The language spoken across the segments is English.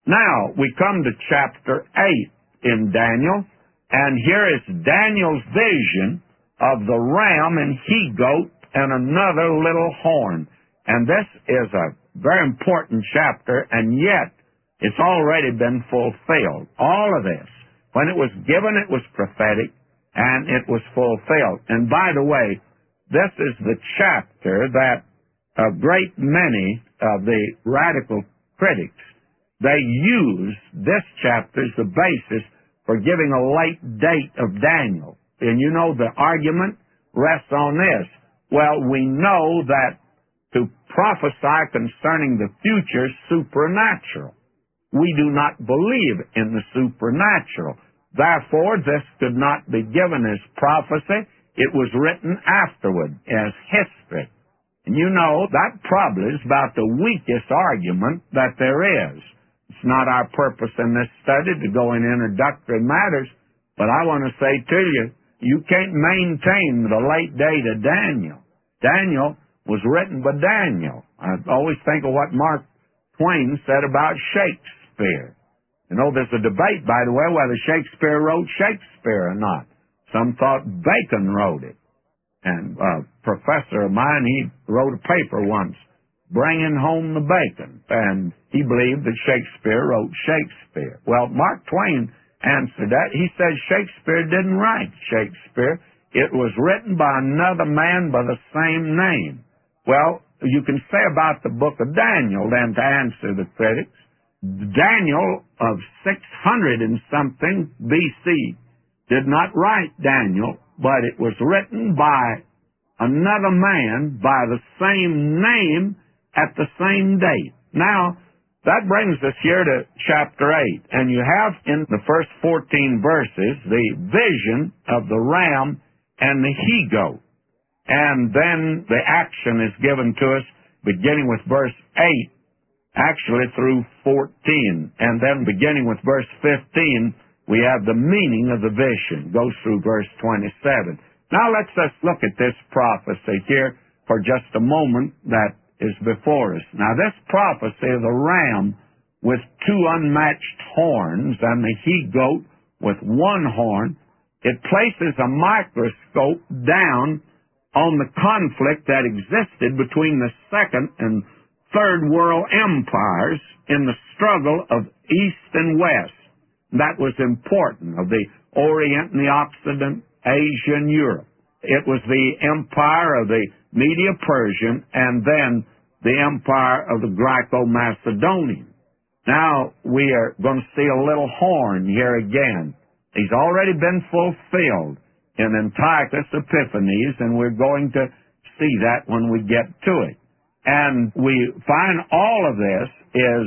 Now, we come to chapter 8 in Daniel, and here is Daniel's vision of the ram and he-goat and another little horn. And this is a very important chapter, and yet it's already been fulfilled. All of this, when it was given, it was prophetic, and it was fulfilled. And by the way, this is the chapter that a great many of the radical critics, they use this chapter as the basis for giving a late date of Daniel. And you know the argument rests on this. Well, we know that to prophesy concerning the future is supernatural. We do not believe in the supernatural. Therefore, this could not be given as prophecy. It was written afterward as history. And you know, that probably is about the weakest argument that there is. It's not our purpose in this study to go in introductory matters, but I want to say to you, you can't maintain the late date of Daniel. Daniel was written by Daniel. I always think of what Mark Twain said about Shakespeare. You know, there's a debate, by the way, whether Shakespeare wrote Shakespeare or not. Some thought Bacon wrote it. And a professor of mine, he wrote a paper once, bringing home the bacon. And he believed that Shakespeare wrote Shakespeare. Well, Mark Twain answered that. He said Shakespeare didn't write Shakespeare. It was written by another man by the same name. Well, you can say about the book of Daniel, then, to answer the critics, Daniel of 600 and something BC did not write Daniel, but it was written by another man by the same name at the same date. Now, that brings us here to chapter 8, and you have in the first 14 verses the vision of the ram and the he-goat. And then the action is given to us beginning with verse 8, actually through 14. And then beginning with verse 15, we have the meaning of the vision. Goes through verse 27. Now let's just look at this prophecy here for just a moment that is before us. Now this prophecy of the ram with two unmatched horns and the he-goat with one horn, it places a microscope down on the conflict that existed between the Second and Third World empires in the struggle of East and West. That was important, of the Orient and the Occident, Asia and Europe. It was the empire of the Medo-Persian and then the empire of the Greco-Macedonian. Now we are going to see a little horn here again. He's already been fulfilled in Antiochus Epiphanes, and we're going to see that when we get to it. And we find all of this is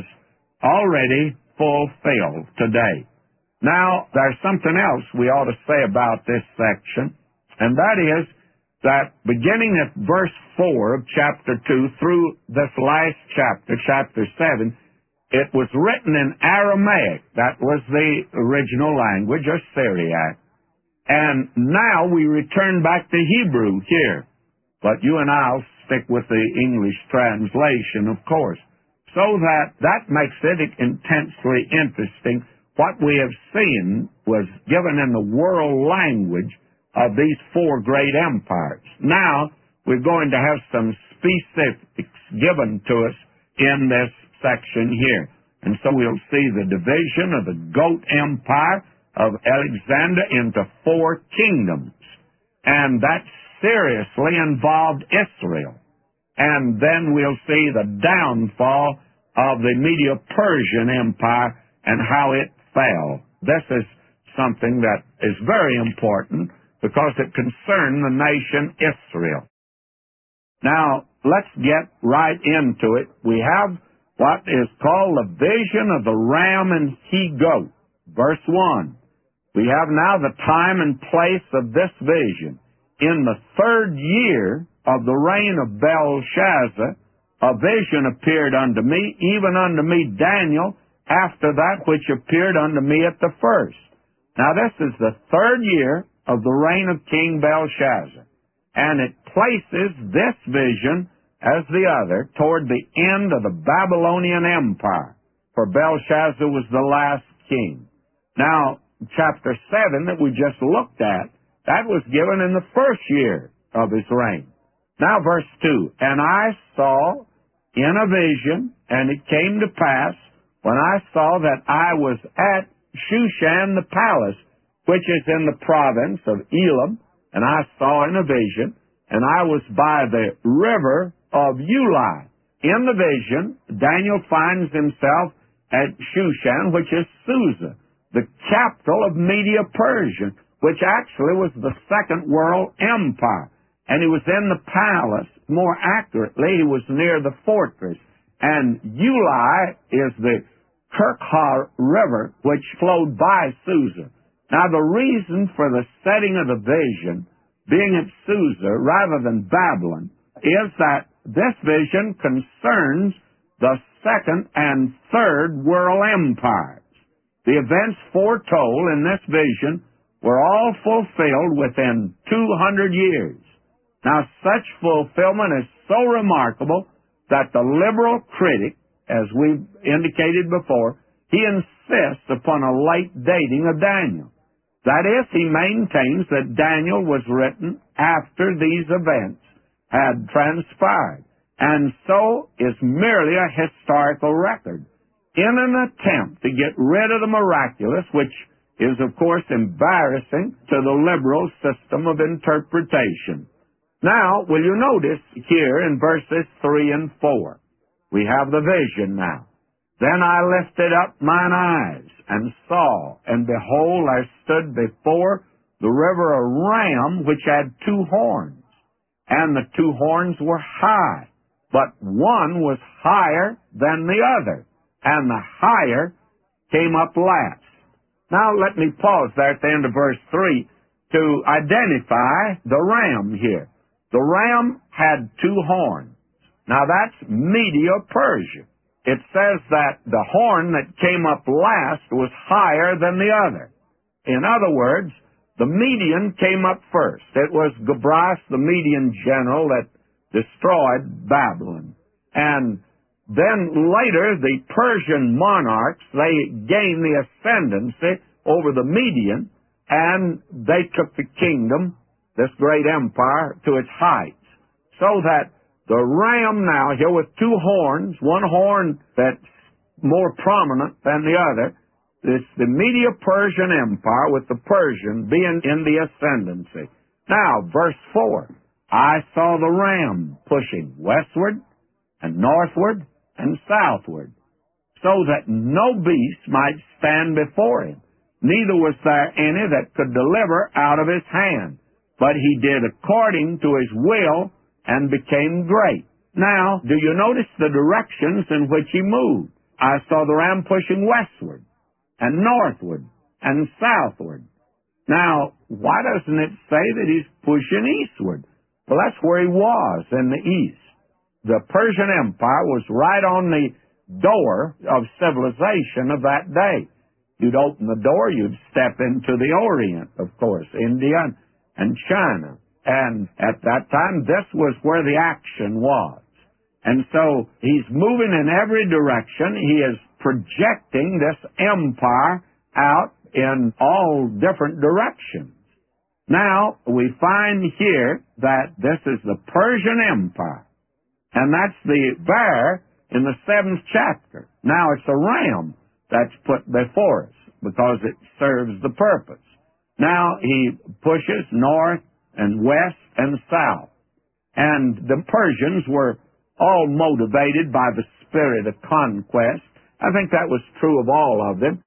already fulfilled today. Now, there's something else we ought to say about this section, and that is that beginning at verse 4 of chapter 2 through this last chapter, chapter 7, it was written in Aramaic. That was the original language, or Syriac. And now we return back to Hebrew here. But you and I'll stick with the English translation, of course. So that makes it intensely interesting. What we have seen was given in the world language of these four great empires. Now, we're going to have some specifics given to us in this section here. And so we'll see the division of the Goat Empire of Alexander into four kingdoms. And that seriously involved Israel. And then we'll see the downfall of the Medo-Persian Empire and how it fell. This is something that is very important because it concerned the nation Israel. Now, let's get right into it. We have what is called the vision of the ram and he-goat. Verse 1. We have now the time and place of this vision. In the third year of the reign of Belshazzar, a vision appeared unto me, even unto me Daniel, after that which appeared unto me at the first. Now this is the third year of the reign of King Belshazzar, and it places this vision as the other toward the end of the Babylonian Empire. for Belshazzar was the last king. Now, chapter 7 that we just looked at, that was given in the first year of his reign. Now, verse 2, and I saw in a vision, and it came to pass, when I saw that I was at Shushan the palace, which is in the province of Elam, and I saw in a vision, and I was by the river of Ulai. In the vision, Daniel finds himself at Shushan, which is Susa, the capital of Media Persia, which actually was the Second World Empire. And he was in the palace. More accurately, he was near the fortress. And Ulai is the Kirkhar River, which flowed by Susa. Now, the reason for the setting of the vision being at Susa rather than Babylon is that this vision concerns the Second and Third World Empires. The events foretold in this vision were all fulfilled within 200 years. Now, such fulfillment is so remarkable that the liberal critic, as we've indicated before, he insists upon a late dating of Daniel. That is, he maintains that Daniel was written after these events had transpired, and so is merely a historical record in an attempt to get rid of the miraculous, which is, of course, embarrassing to the liberal system of interpretation. Now, will you notice here in verses 3 and 4, we have the vision now. Then I lifted up mine eyes and saw, and behold, I stood before the river a ram which had 2 horns, and the 2 horns were high, but one was higher than the other, and the higher came up last. Now let me pause there at the end of verse 3 to identify the ram here. The ram had 2 horns. Now that's Media Persia. It says that the horn that came up last was higher than the other. In other words, the Median came up first. It was Gabras, the Median general, that destroyed Babylon. And then later, the Persian monarchs, they gained the ascendancy over the Median, and they took the kingdom, this great empire, to its heights. So that the ram now here with 2 horns, one horn that's more prominent than the other, it's the Medo-Persian Empire with the Persian being in the ascendancy. Now, verse 4, I saw the ram pushing westward and northward and southward, so that no beast might stand before him. Neither was there any that could deliver out of his hand, but he did according to his will and became great. Now, do you notice the directions in which he moved? I saw the ram pushing westward and northward and southward. Now, why doesn't it say that he's pushing eastward? Well, that's where he was, in the east. The Persian Empire was right on the door of civilization of that day. You'd open the door, you'd step into the Orient, of course, India and China. And at that time, this was where the action was. And so he's moving in every direction. He is projecting this empire out in all different directions. Now, we find here that this is the Persian Empire. And that's the bear in the 7th chapter. Now, it's a ram that's put before us because it serves the purpose. Now, he pushes north and west and south. And the Persians were all motivated by the spirit of conquest. I think that was true of all of them.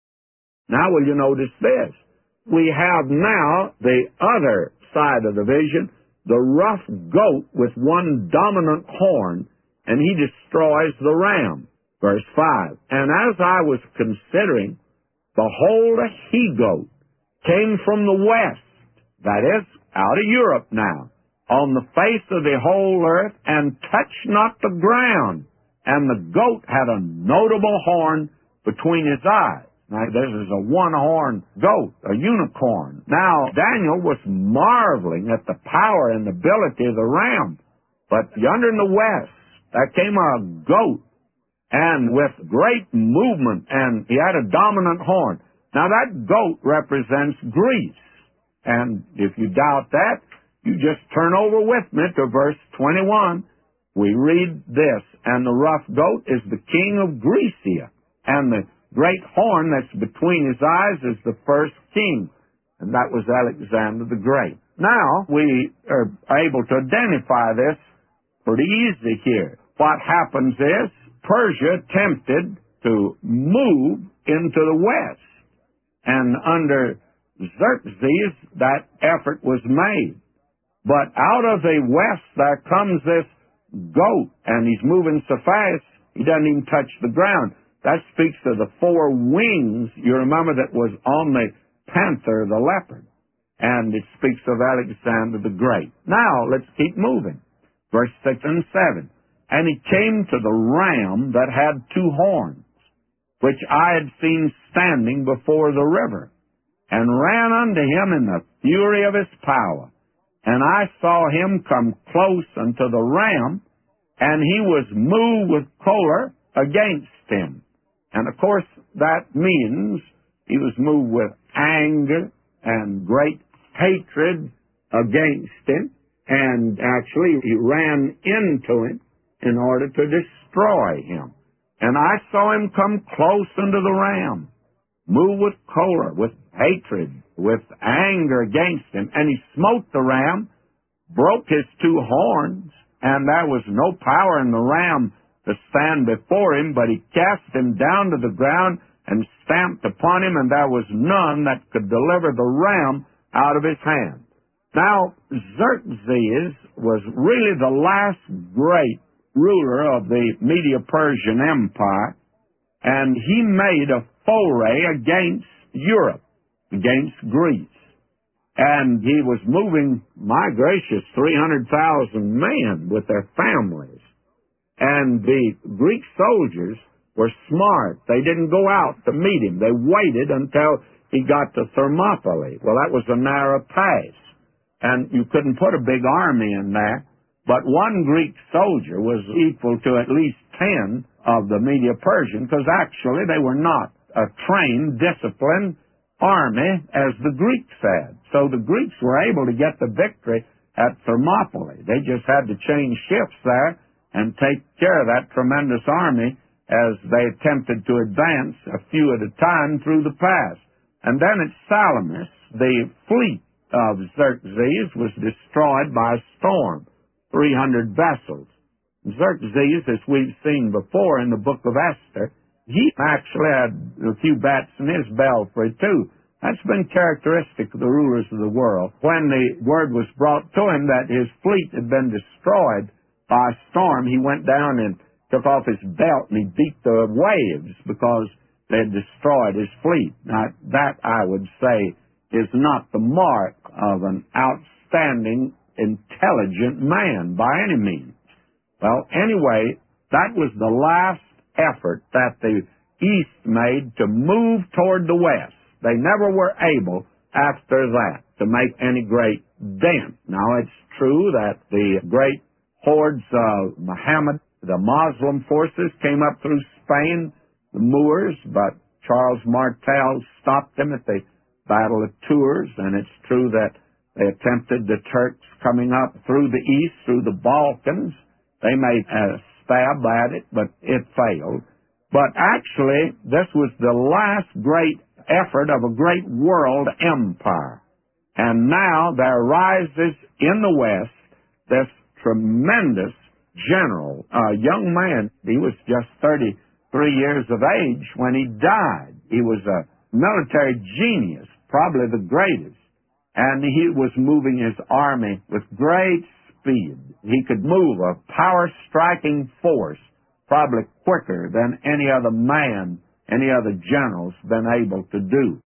Now, will you notice this? We have now the other side of the vision, the rough goat with one dominant horn, and he destroys the ram. Verse 5, and as I was considering, behold, a he-goat came from the west, that is, out of Europe now, on the face of the whole earth, and touched not the ground. And the goat had a notable horn between his eyes. Now, this is a one-horned goat, a unicorn. Now, Daniel was marveling at the power and ability of the ram. But yonder in the west, there came a goat, and with great movement, and he had a dominant horn. Now that goat represents Greece, and if you doubt that, you just turn over with me to verse 21. We read this, and the rough goat is the king of Grecia, and the great horn that's between his eyes is the first king, and that was Alexander the Great. Now, we are able to identify this pretty easy here. What happens is, Persia attempted to move into the west, and under Xerxes, that effort was made. But out of the west, there comes this goat, and he's moving so fast, he doesn't even touch the ground. That speaks of the four wings, you remember, that was on the panther, the leopard. And it speaks of Alexander the Great. Now, let's keep moving. Verse 6 and 7. And he came to the ram that had two horns, which I had seen standing before the river, and ran unto him in the fury of his power. And I saw him come close unto the ram, and he was moved with choler against him. And of course, that means he was moved with anger and great hatred against him, and actually he ran into him in order to destroy him. And I saw him come close unto the ram, moved with choler, with hatred, with anger against him. And he smote the ram, broke his two horns, and there was no power in the ram to stand before him, but he cast him down to the ground and stamped upon him, and there was none that could deliver the ram out of his hand. Now, Xerxes was really the last great ruler of the Medo-Persian Empire, and he made a foray against Europe, against Greece. And he was moving, my gracious, 300,000 men with their families. And the Greek soldiers were smart. They didn't go out to meet him. They waited until he got to Thermopylae. Well, that was a narrow pass, and you couldn't put a big army in there. But one Greek soldier was equal to at least 10 of the Medo-Persian, because actually they were not a trained, disciplined army as the Greeks had. So the Greeks were able to get the victory at Thermopylae. They just had to change shifts there and take care of that tremendous army as they attempted to advance a few at a time through the pass. And then at Salamis, the fleet of Xerxes was destroyed by a storm, 300 vessels. Xerxes, as we've seen before in the book of Esther, he actually had a few bats in his belfry too. That's been characteristic of the rulers of the world. When the word was brought to him that his fleet had been destroyed by a storm, he went down and took off his belt and he beat the waves because they had destroyed his fleet. Now, that, I would say, is not the mark of an outstanding, intelligent man by any means. Well, anyway, that was the last effort that the East made to move toward the West. They never were able, after that, to make any great dent. Now, it's true that the great hordes of Muhammad, the Muslim forces, came up through Spain, the Moors, but Charles Martel stopped them at the Battle of Tours, and it's true that they attempted, the Turks coming up through the east, through the Balkans. They made a stab at it, but it failed. But actually, this was the last great effort of a great world empire. And now there rises in the West this tremendous general, a young man. He was just 33 years of age when he died. He was a military genius, probably the greatest. And he was moving his army with great speed. He could move a power-striking force probably quicker than any other man, any other general's been able to do.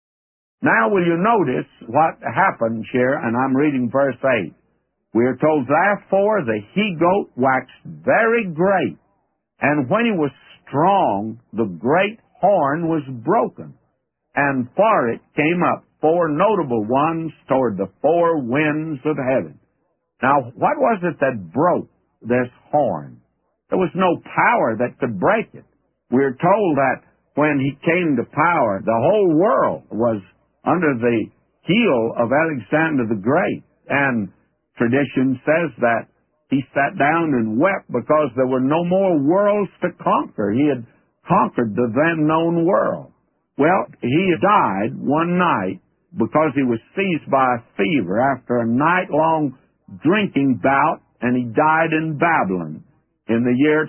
Now, will you notice what happens here? And I'm reading verse 8. We are told, therefore the he-goat waxed very great, and when he was strong, the great horn was broken, and for it came up 4 notable ones toward the 4 winds of heaven. Now, what was it that broke this horn? There was no power that could break it. We're told that when he came to power, the whole world was under the heel of Alexander the Great. And tradition says that he sat down and wept because there were no more worlds to conquer. He had conquered the then known world. Well, he died one night because he was seized by a fever after a night-long drinking bout, and he died in Babylon in the year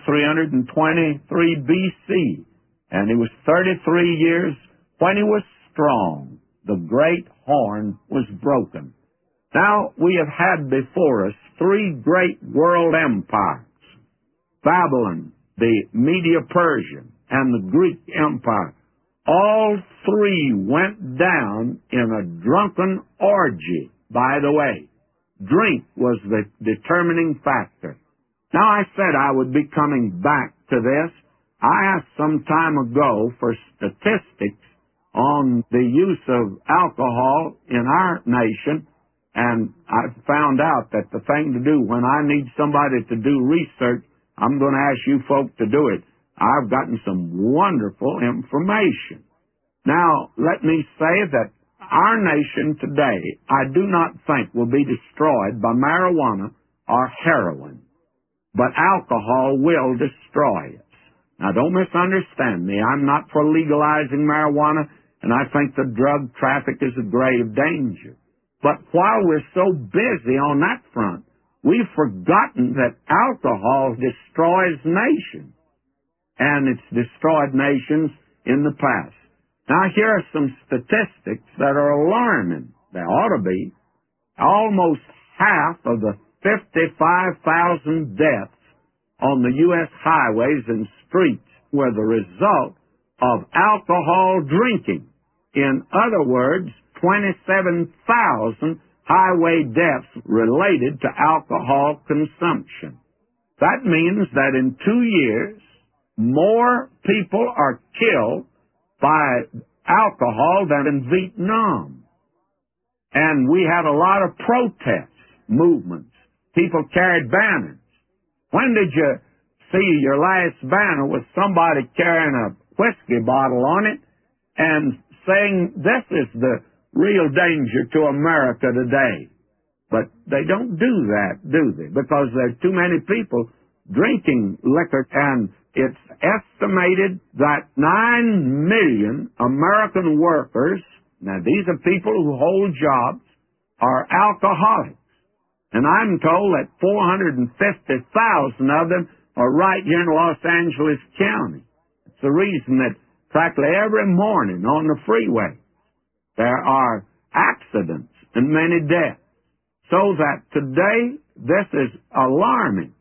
323 B.C. And he was 33 years when he was strong. The great horn was broken. Now, we have had before us three great world empires: Babylon, the Medo-Persian, and the Greek Empire. All three went down in a drunken orgy, by the way. Drink was the determining factor. Now, I said I would be coming back to this. I asked some time ago for statistics on the use of alcohol in our nation, and I found out that the thing to do when I need somebody to do research, I'm going to ask you folk to do it. I've gotten some wonderful information. Now, let me say that our nation today, I do not think will be destroyed by marijuana or heroin, but alcohol will destroy us. Now, don't misunderstand me. I'm not for legalizing marijuana, and I think the drug traffic is a grave danger. But while we're so busy on that front, we've forgotten that alcohol destroys nations, and it's destroyed nations in the past. Now, here are some statistics that are alarming. They ought to be. Almost half of the 55,000 deaths on the U.S. highways and streets were the result of alcohol drinking. In other words, 27,000 highway deaths related to alcohol consumption. That means that in 2 years, more people are killed by alcohol than in Vietnam. And we had a lot of protest movements. People carried banners. When did you see your last banner with somebody carrying a whiskey bottle on it and saying, "This is the real danger to America today"? But they don't do that, do they? Because there are too many people drinking liquor, and it's estimated that 9 million American workers, now these are people who hold jobs, are alcoholics. And I'm told that 450,000 of them are right here in Los Angeles County. It's the reason that practically every morning on the freeway there are accidents and many deaths. So that today this is alarming.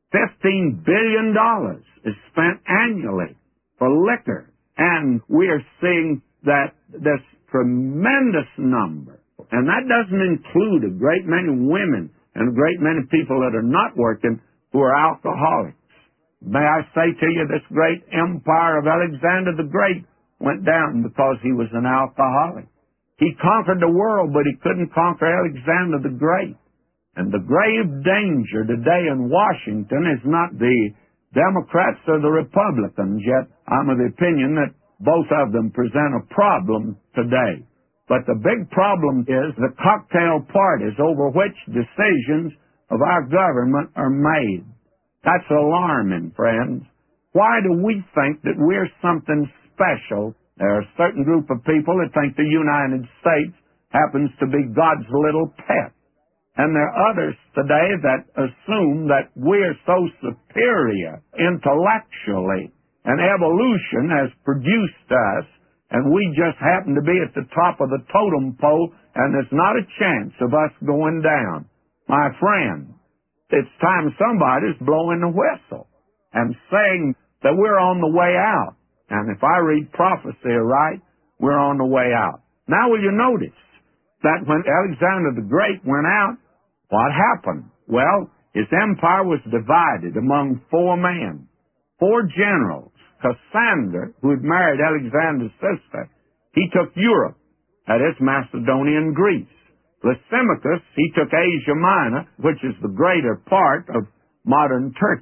$15 billion is spent annually for liquor. And we are seeing that this tremendous number, and that doesn't include a great many women and a great many people that are not working who are alcoholics. May I say to you, this great empire of Alexander the Great went down because he was an alcoholic. He conquered the world, but he couldn't conquer Alexander the Great. And the grave danger today in Washington is not the Democrats or the Republicans, yet I'm of the opinion that both of them present a problem today. But the big problem is the cocktail parties over which decisions of our government are made. That's alarming, friends. Why do we think that we're something special? There are a certain group of people that think the United States happens to be God's little pet. And there are others today that assume that we're so superior intellectually, and evolution has produced us, and we just happen to be at the top of the totem pole, and there's not a chance of us going down. My friend, it's time somebody's blowing the whistle and saying that we're on the way out. And if I read prophecy right, we're on the way out. Now, will you notice that when Alexander the Great went out, what happened? Well, his empire was divided among 4 men, 4 generals. Cassander, who had married Alexander's sister, he took Europe, that is Macedonia and Greece. Lysimachus, he took Asia Minor, which is the greater part of modern Turkey.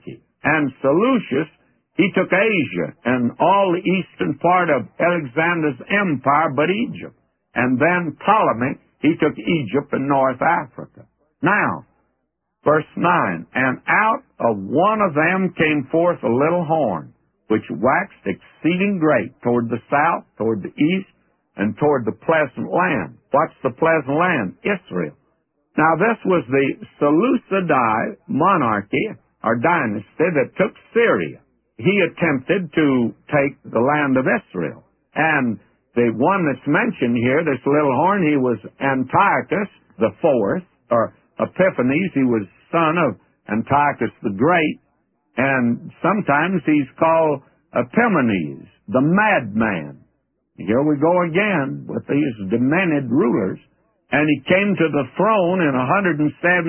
And Seleucus, he took Asia and all the eastern part of Alexander's empire but Egypt. And then Ptolemy, he took Egypt and North Africa. Now, verse 9, and out of one of them came forth a little horn, which waxed exceeding great toward the south, toward the east, and toward the pleasant land. What's the pleasant land? Israel. Now, this was the Seleucidid monarchy, or dynasty, that took Syria. He attempted to take the land of Israel. And the one that's mentioned here, this little horn, he was Antiochus the Fourth, or Epiphanes. He was son of Antiochus the Great. And sometimes he's called Epimanes, the madman. Here we go again with these demented rulers. And he came to the throne in 170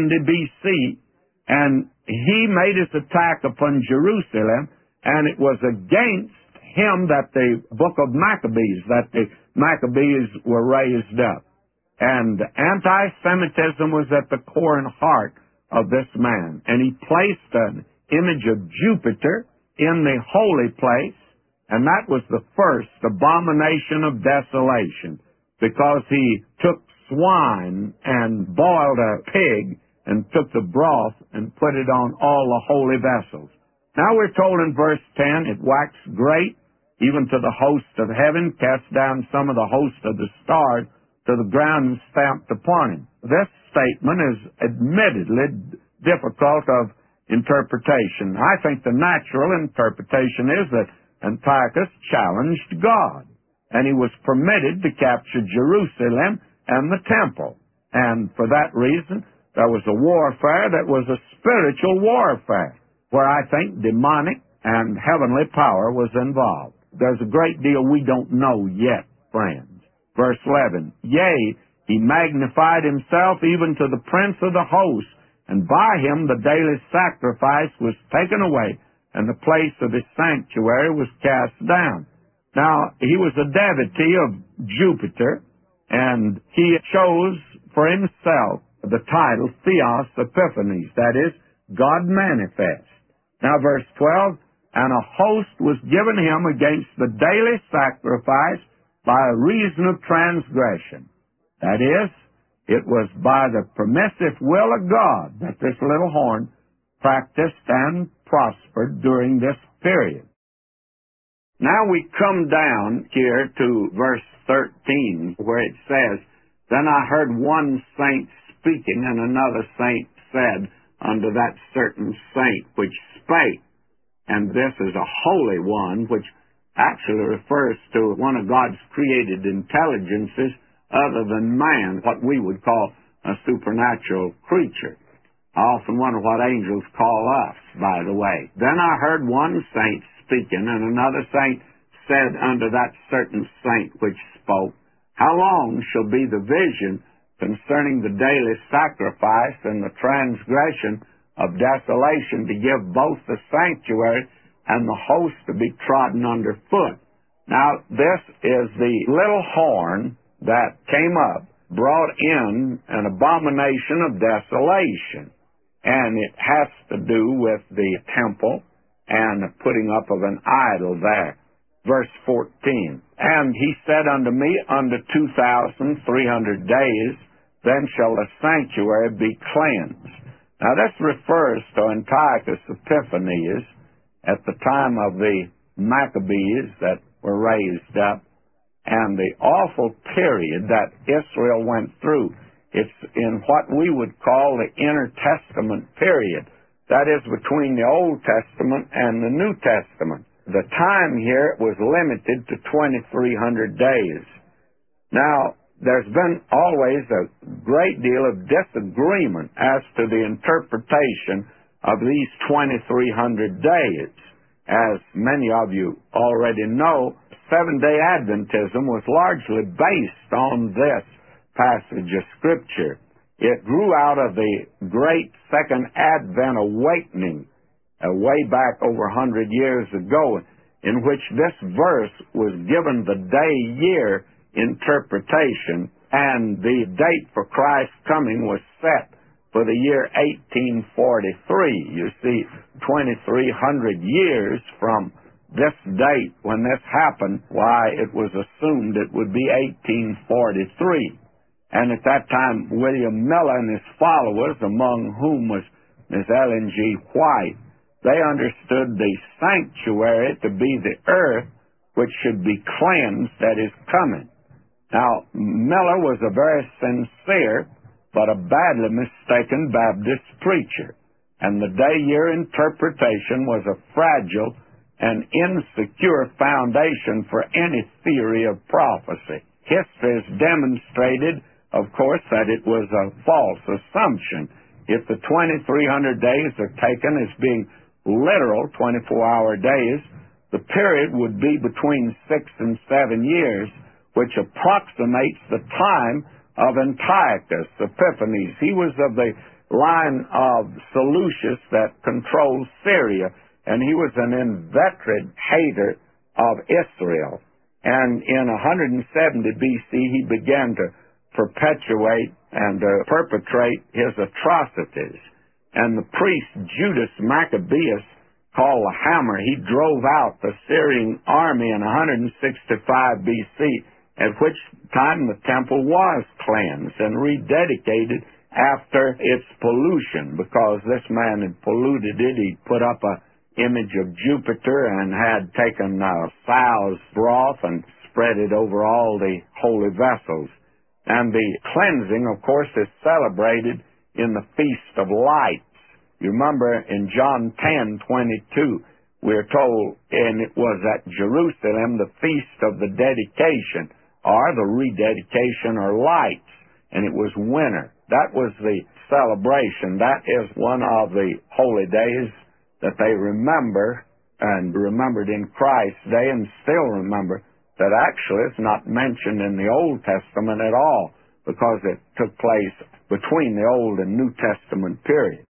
BC, and he made his attack upon Jerusalem, and it was against him that the book of Maccabees, that the Maccabees were raised up. And anti-Semitism was at the core and heart of this man. And he placed an image of Jupiter in the holy place, and that was the first abomination of desolation, because he took swine and boiled a pig and took the broth and put it on all the holy vessels. Now we're told in verse 10, it waxed great, even to the host of heaven, cast down some of the host of the stars to the ground and stamped upon him. This statement is admittedly difficult of interpretation. I think the natural interpretation is that Antiochus challenged God, and he was permitted to capture Jerusalem and the temple. And for that reason, there was a warfare that was a spiritual warfare, where I think demonic and heavenly power was involved. There's a great deal we don't know yet, friends. Verse 11, yea, he magnified himself even to the prince of the host, and by him the daily sacrifice was taken away, and the place of his sanctuary was cast down. Now, he was a devotee of Jupiter, and he chose for himself the title Theos Epiphanes, that is, God manifest. Now, verse 12, and a host was given him against the daily sacrifice by reason of transgression. That is, it was by the permissive will of God that this little horn practiced and prospered during this period. Now we come down here to verse 13, where it says, then I heard one saint speaking, and another saint said unto that certain saint which spake, and this is a holy one, which actually refers to one of God's created intelligences other than man, what we would call a supernatural creature. I often wonder what angels call us, by the way. Then I heard one saint speaking, and another saint said unto that certain saint which spoke, how long shall be the vision concerning the daily sacrifice and the transgression of desolation, to give both the sanctuary and the host to be trodden under foot? Now, this is the little horn that came up, brought in an abomination of desolation. And it has to do with the temple and the putting up of an idol there. Verse 14, and he said unto me, unto 2,300 days, then shall the sanctuary be cleansed. Now this refers to Antiochus Epiphanes at the time of the Maccabees that were raised up, and the awful period that Israel went through. It's in what we would call the intertestament period. That is between the Old Testament and the New Testament. The time here was limited to 2,300 days. Now, there's been always a great deal of disagreement as to the interpretation of these 2,300 days. As many of you already know, Seventh-day Adventism was largely based on this passage of Scripture. It grew out of the great Second Advent awakening way back over 100 years ago, in which this verse was given the day-year interpretation, and the date for Christ's coming was set for the year 1843. You see, 2,300 years from this date when this happened, why, it was assumed it would be 1843. And at that time, William Miller and his followers, among whom was Ms. Ellen G. White, they understood the sanctuary to be the earth which should be cleansed that is coming. Now, Miller was a very sincere but a badly mistaken Baptist preacher, and the day-year interpretation was a fragile and insecure foundation for any theory of prophecy. History has demonstrated, of course, that it was a false assumption. If the 2,300 days are taken as being literal 24-hour days, the period would be between 6 and 7 years, which approximates the time of Antiochus Epiphanes. He was of the line of Seleucus that controlled Syria, and he was an inveterate hater of Israel. And in 170 BC, he began to perpetuate and perpetrate his atrocities. And the priest Judas Maccabeus, called the Hammer, he drove out the Syrian army in 165 BC, at which time the temple was cleansed and rededicated after its pollution, because this man had polluted it. He put up an image of Jupiter and had taken sow's broth and spread it over all the holy vessels. And the cleansing, of course, is celebrated in the Feast of Lights. You remember in John 10:22, we're told, and it was at Jerusalem, the Feast of the Dedication, or the rededication, or lights, and it was winter. That was the celebration. That is one of the holy days that they remember, and remembered in Christ's day, and still remember, that actually it's not mentioned in the Old Testament at all, because it took place between the Old and New Testament period.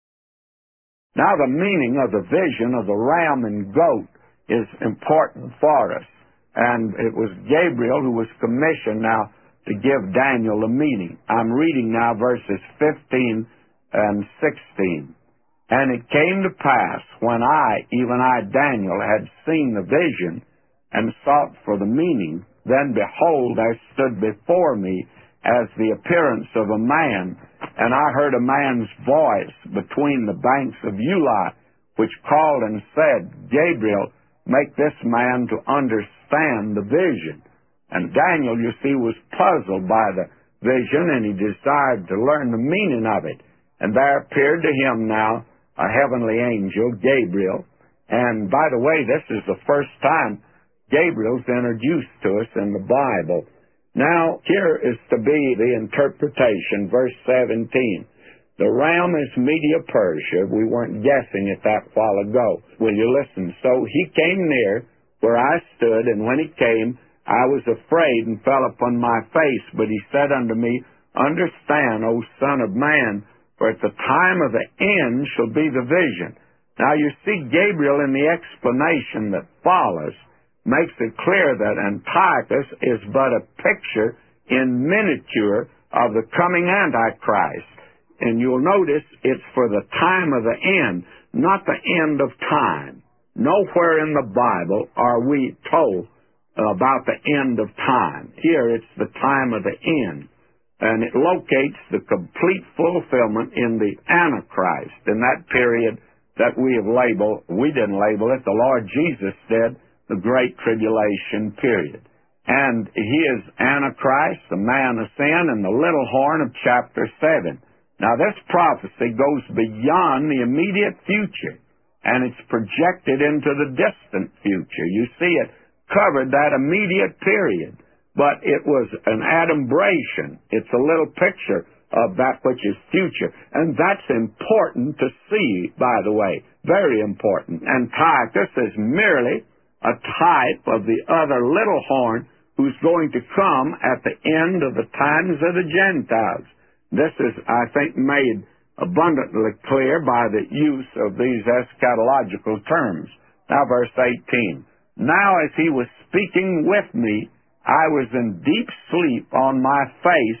Now, the meaning of the vision of the ram and goat is important for us. And it was Gabriel who was commissioned now to give Daniel a meaning. I'm reading now verses 15 and 16. And it came to pass, when I, even I, Daniel, had seen the vision and sought for the meaning, then behold, there stood before me as the appearance of a man, and I heard a man's voice between the banks of Ulai, which called and said, Gabriel, make this man to understand the vision. And Daniel, you see, was puzzled by the vision, and he desired to learn the meaning of it. And there appeared to him now a heavenly angel, Gabriel. And by the way, this is the first time Gabriel's introduced to us in the Bible. Now, here is to be the interpretation, verse 17. The ram is Media Persia. We weren't guessing at that while ago. Will you listen? So he came near where I stood, and when he came, I was afraid and fell upon my face. But he said unto me, Understand, O Son of Man, for at the time of the end shall be the vision. Now you see, Gabriel in the explanation that follows makes it clear that Antiochus is but a picture in miniature of the coming Antichrist. And you'll notice it's for the time of the end, not the end of time. Nowhere in the Bible are we told about the end of time. Here it's the time of the end. And it locates the complete fulfillment in the Antichrist, in that period that we have labeled, we didn't label it, the Lord Jesus did, the Great Tribulation period. And he is Antichrist, the man of sin, and the little horn of chapter 7. Now, this prophecy goes beyond the immediate future, and it's projected into the distant future. You see, it covered that immediate period, but it was an adumbration. It's a little picture of that which is future, and that's important to see, by the way, very important. Antiochus is merely a type of the other little horn who's going to come at the end of the times of the Gentiles. This is, I think, made abundantly clear by the use of these eschatological terms. Now, verse 18. Now, as he was speaking with me, I was in deep sleep on my face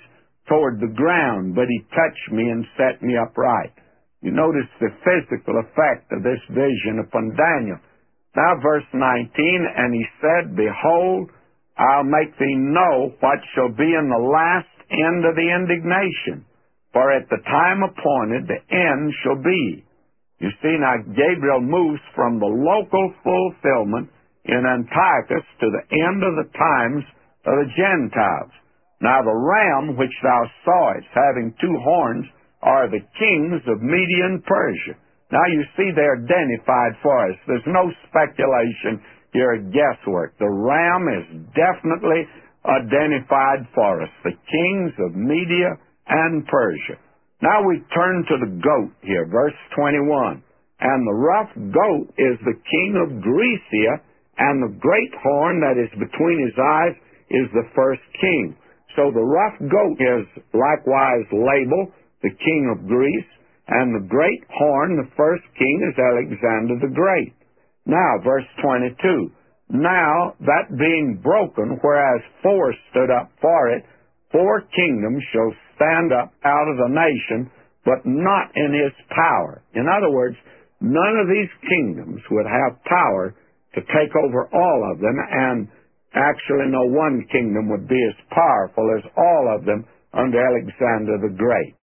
toward the ground, but he touched me and set me upright. You notice the physical effect of this vision upon Daniel. Now verse 19, and he said, Behold, I'll make thee know what shall be in the last end of the indignation, for at the time appointed the end shall be. You see, now Gabriel moves from the local fulfillment in Antiochus to the end of the times of the Gentiles. Now the ram which thou sawest, having two horns, are the kings of Media and Persia. Now you see they're identified for us. There's no speculation here, guesswork. The ram is definitely identified for us, the kings of Media and Persia. Now we turn to the goat here, verse 21. And the rough goat is the king of Grecia, and the great horn that is between his eyes is the first king. So the rough goat is likewise labeled the king of Greece, and the great horn, the first king, is Alexander the Great. Now, verse 22. Now, that being broken, whereas four stood up for it, four kingdoms shall stand up out of the nation, but not in his power. In other words, none of these kingdoms would have power to take over all of them, and actually no one kingdom would be as powerful as all of them under Alexander the Great.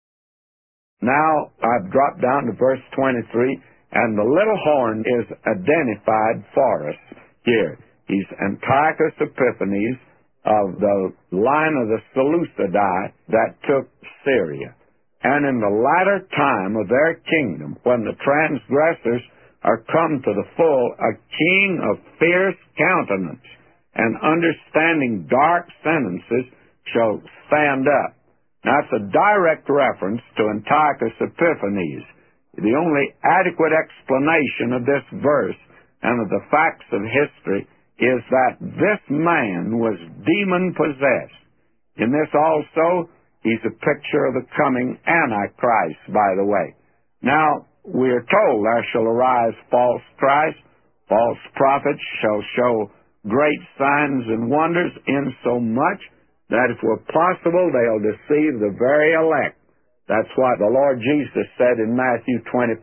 Now, I've dropped down to verse 23, and the little horn is identified for us here. He's Antiochus Epiphanes of the line of the Seleucidae that took Syria. And in the latter time of their kingdom, when the transgressors are come to the full, a king of fierce countenance and understanding dark sentences shall stand up. Now, it's a direct reference to Antiochus Epiphanes. The only adequate explanation of this verse and of the facts of history is that this man was demon-possessed. In this also, he's a picture of the coming Antichrist, by the way. Now, we are told there shall arise false Christ, false prophets shall show great signs and wonders, insomuch that if it were possible, they'll deceive the very elect. That's what the Lord Jesus said in Matthew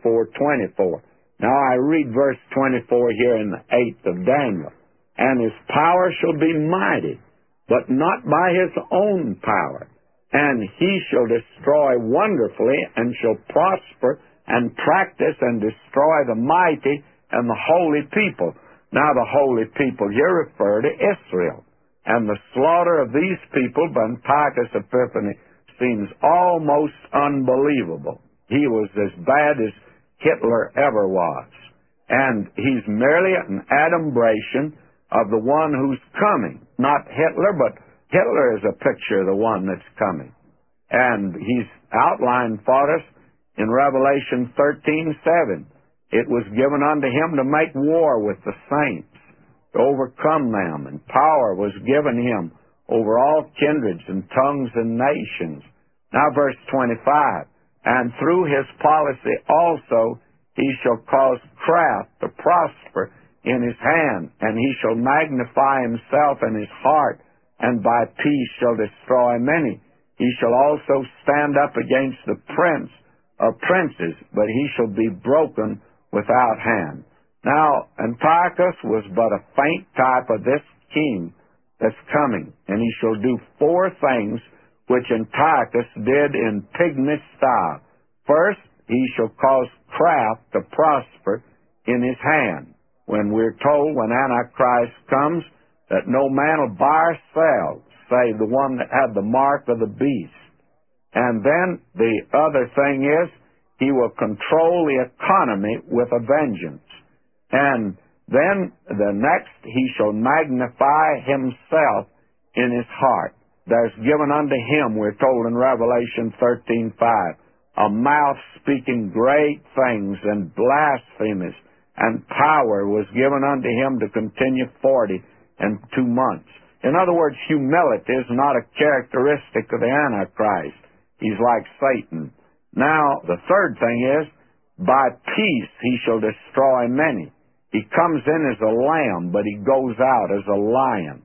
24:24. Now I read verse 24 here in the 8th of Daniel. And his power shall be mighty, but not by his own power. And he shall destroy wonderfully, and shall prosper, and practice, and destroy the mighty and the holy people. Now the holy people here refer to Israel. And the slaughter of these people by Antiochus Epiphanes seems almost unbelievable. He was as bad as Hitler ever was. And he's merely an adumbration of the one who's coming. Not Hitler, but Hitler is a picture of the one that's coming. And he's outlined for us in Revelation 13:7. It was given unto him to make war with the saints, to overcome them, and power was given him over all kindreds and tongues and nations. Now verse 25, and through his policy also he shall cause craft to prosper in his hand, and he shall magnify himself in his heart, and by peace shall destroy many. He shall also stand up against the prince of princes, but he shall be broken without hand. Now, Antiochus was but a faint type of this king that's coming, and he shall do four things which Antiochus did in pygmy style. First, he shall cause craft to prosper in his hand. When we're told when Antichrist comes that no man will buy or sell, save the one that had the mark of the beast. And then the other thing is, he will control the economy with a vengeance. And then the next, he shall magnify himself in his heart. There's given unto him, we're told in Revelation 13:5, a mouth speaking great things and blasphemous, and power was given unto him to continue 42 months. In other words, humility is not a characteristic of the Antichrist. He's like Satan. Now, the third thing is, by peace he shall destroy many. He comes in as a lamb, but he goes out as a lion.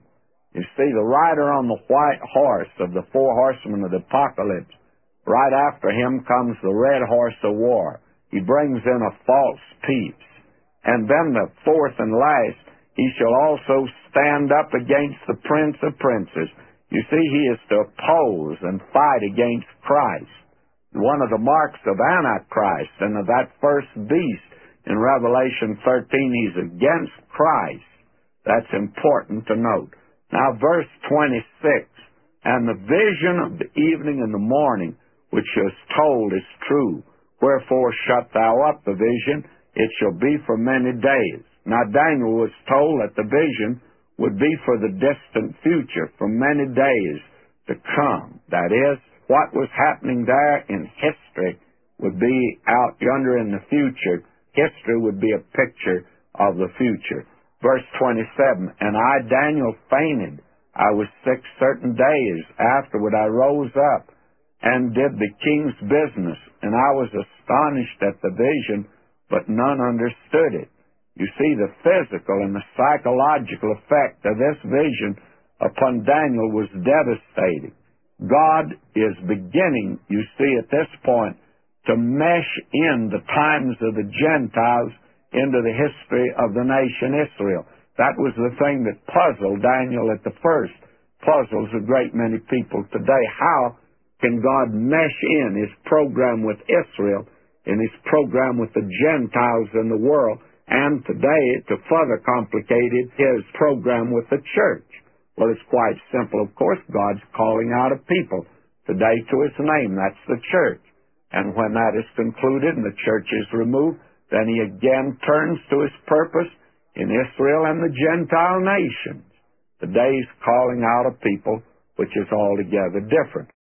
You see, the rider on the white horse of the four horsemen of the apocalypse, right after him comes the red horse of war. He brings in a false peace. And then the fourth and last, he shall also stand up against the prince of princes. You see, he is to oppose and fight against Christ. One of the marks of Antichrist and of that first beast in Revelation 13, he's against Christ. That's important to note. Now, verse 26, and the vision of the evening and the morning, which is told, is true. Wherefore shut thou up the vision? It shall be for many days. Now, Daniel was told that the vision would be for the distant future, for many days to come. That is, what was happening there in history would be out yonder in the future. History would be a picture of the future. Verse 27, and I, Daniel, fainted. I was sick certain days. Afterward I rose up and did the king's business, and I was astonished at the vision, but none understood it. You see, the physical and the psychological effect of this vision upon Daniel was devastating. God is beginning, you see, at this point, to mesh in the times of the Gentiles into the history of the nation Israel. That was the thing that puzzled Daniel at the first, puzzles a great many people today. How can God mesh in His program with Israel and His program with the Gentiles in the world, and today, to further complicate it, His program with the church? Well, it's quite simple. Of course, God's calling out a people today to His name. That's the church. And when that is concluded and the church is removed, then He again turns to His purpose in Israel and the Gentile nations. Today He's calling out a people which is altogether different.